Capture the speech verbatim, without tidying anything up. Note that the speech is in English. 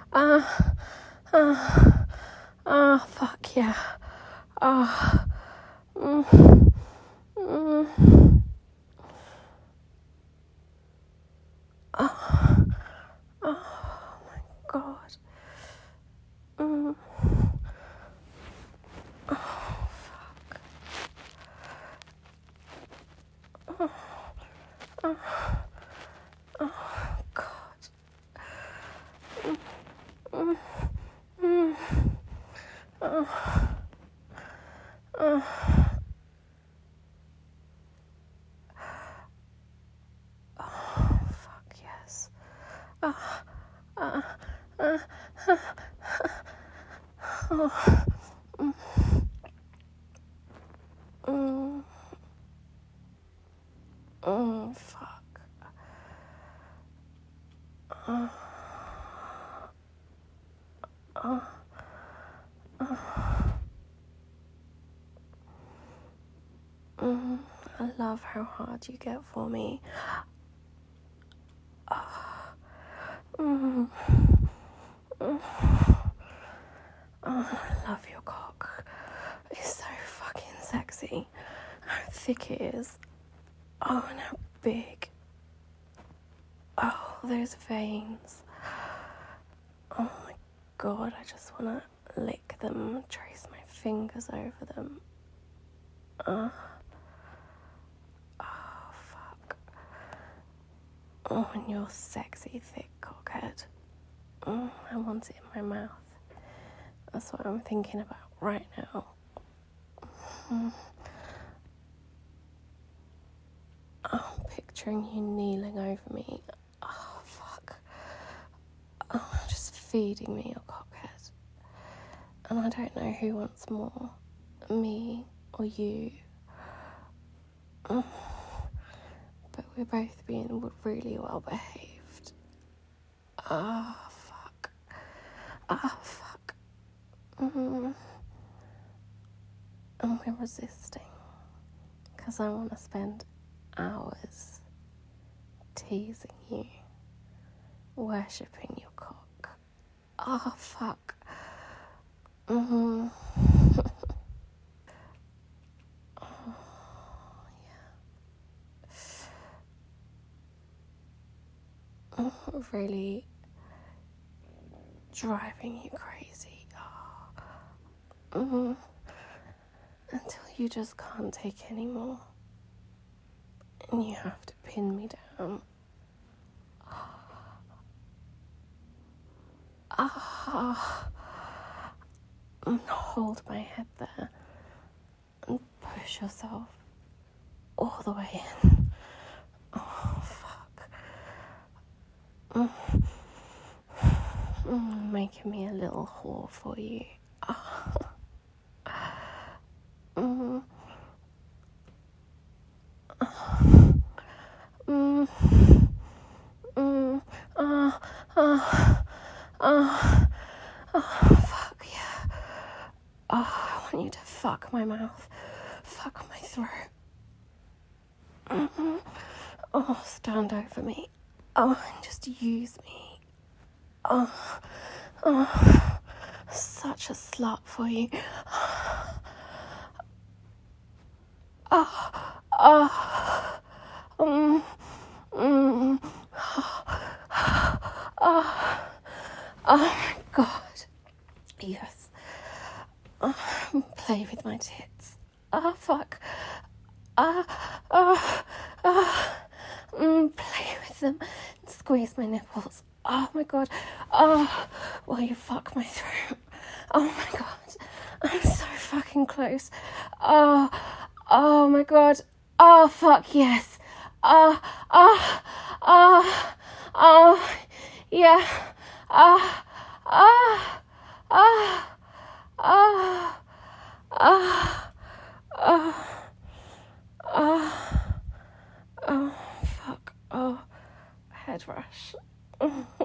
Ah, ah, ah, fuck yeah. Ah, mm, mm. Oh, oh my god. Mm. Oh, fuck. Oh, oh, oh god. Mm, mm, mm. Oh, oh. Oh, fuck yes. Ah, ah, ah, ah, oh. Mm, mm, mm, fuck. Oh, oh, oh. Mm, I love how hard you get for me. Oh, mm, mm. Oh, I love your cock. It's so fucking sexy. How thick it is. Oh, and how big. Oh, those veins. Oh my god, I just want to lick them, trace my fingers over them. Uh, oh, fuck. Oh, and your sexy thick cockhead. Oh, I want it in my mouth. That's what I'm thinking about right now. Mm. Oh, I'm picturing you kneeling over me. Oh, fuck. Oh, just feeding me your cockhead. And I don't know who wants more, me or you. Mm. But we're both being really well behaved. Ah, oh, fuck. Ah, oh, fuck. Mm. And we're resisting. Because I want to spend hours teasing you, worshipping your cock. Oh, fuck. Mm-hmm. Oh, yeah. Oh, really driving you crazy. Oh. Mm-hmm. Until you just can't take any more. And you have to pin me down. Ah. And hold my head there. And push yourself all the way in. Oh, fuck. Mm. Mm, making me a little whore for you. Oh. Mm. Mm. Mm. Oh. Oh. Oh. Oh, fuck yeah. Oh, I want you to fuck my mouth. Fuck my throat. Mm-hmm. Oh, stand over me. Oh, and just use me. Oh, oh, such a slut for you. Oh, oh, um, mm, oh, oh my god. Yes. Oh, play with my tits. Oh, fuck. Ah, ah, ah. Mm, play with them. Squeeze my nipples. Oh my god. Oh, while you fuck my throat. Oh my god. I'm so fucking close. Oh, oh my god. Oh, fuck yes. Oh, oh, oh, oh, yeah. Oh, oh, oh, oh, oh, oh. Oh, oh, fuck, oh, head rush.